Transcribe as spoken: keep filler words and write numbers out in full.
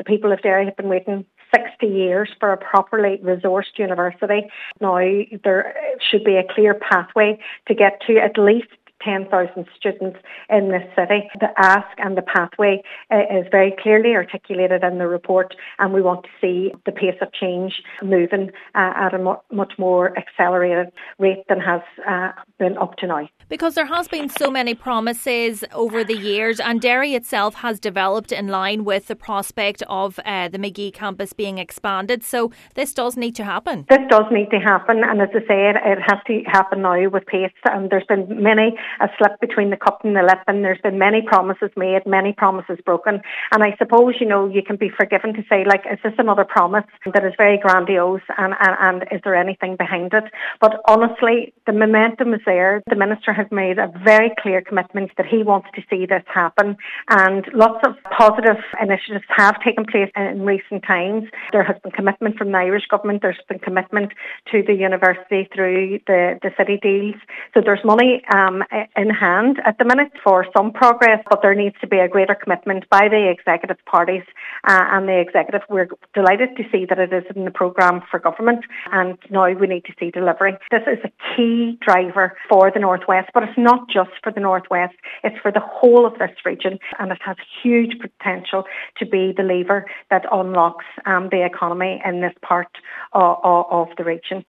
people of Derry have been waiting sixty years for a properly resourced university. Now there should be a clear pathway to get to at least ten thousand students in this city. The ask and the pathway uh, is very clearly articulated in the report, and we want to see the pace of change moving uh, at a mo- much more accelerated rate than has uh, been up to now. Because there has been so many promises over the years, and Derry itself has developed in line with the prospect of uh, the Magee campus being expanded. So this does need to happen. This does need to happen, and as I said, it has to happen now with pace. And there's been many a slip between the cup and the lip, and there's been many promises made, many promises broken. And I suppose, you know, you can be forgiven to say, like, is this another promise that is very grandiose, and, and, and is there anything behind it? But honestly, the momentum is there. The Minister has made a very clear commitment that he wants to see this happen, and lots of positive initiatives have taken place in recent times. There has been commitment from the Irish government, there's been commitment to the university through the, the city deals. So there's money um, in hand at the minute for some progress, but there needs to be a greater commitment by the executive parties uh, and the executive. We're delighted to see that it is in the programme for government, and now we need to see delivery. This is a key driver for the North West, but it's not just for the North West, it's for the whole of this region, and it has huge potential to be the lever that unlocks um, the economy in this part of, of the region.